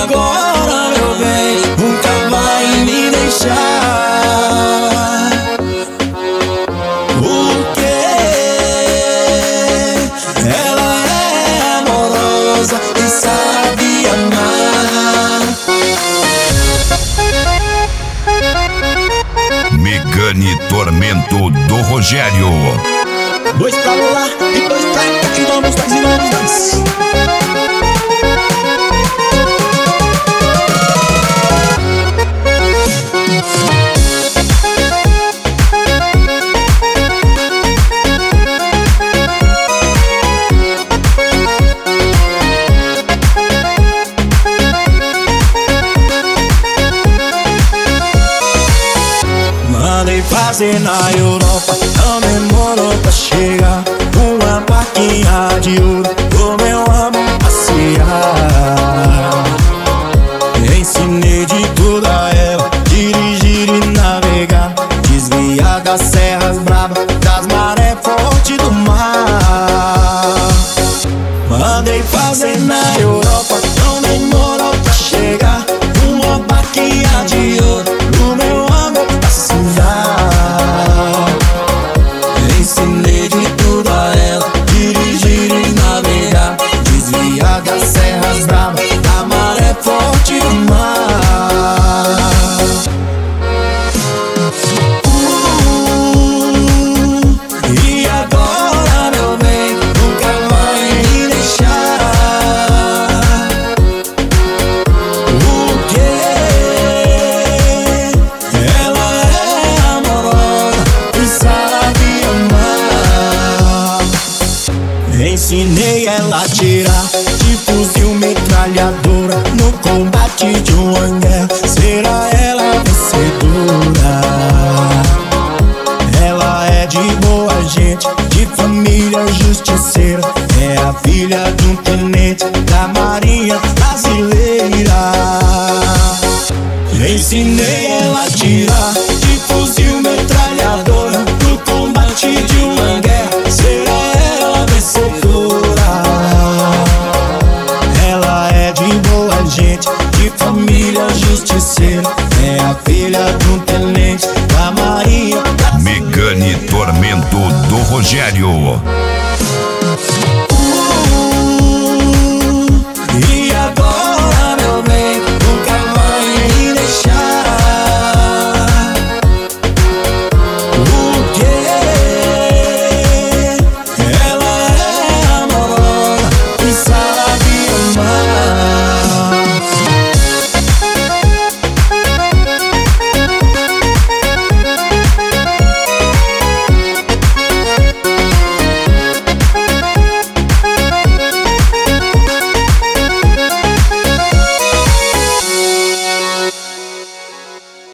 agora, meu bem, nunca vai me deixar. Porque ela é amorosa e sabe amar. Megane Tormento do Rogério. Dois pra lá e dois pra cá, e vamos dois, e vamos dois. Mandei fazer na Europa, não demorou pra chegar. Uma plaquinha de ouro pro meu amor passear. Ensinei de tudo a ela, dirigir e navegar, desviar das serras bravas, das marés fortes do mar. Mandei fazer na Europa, não demorou pra chegar. Uma plaquinha de ouro pro meu amor passear. Ensinei de tudo a ela, dirigir e navegar, desviar das serras bravas, da maré forte do mar. E agora, meu bem, nunca vai me deixar. Porque ela é amorosa e sabe amar. Ensinei ela a atirar de fuzil metralhadora no combate de uma guerra. Será ela vencedora? Ela é de boa gente, de família justiceira. É a filha de um tenente da Marinha Brasileira. Ensinei ela a atirar de fuzil metralhadora no combate de uma guerra. Será ela vencedora? Ela é de boa gente, de família justiceira. É a filha de um tenente da Marinha Brasileira. Megane Tormento do Rogério.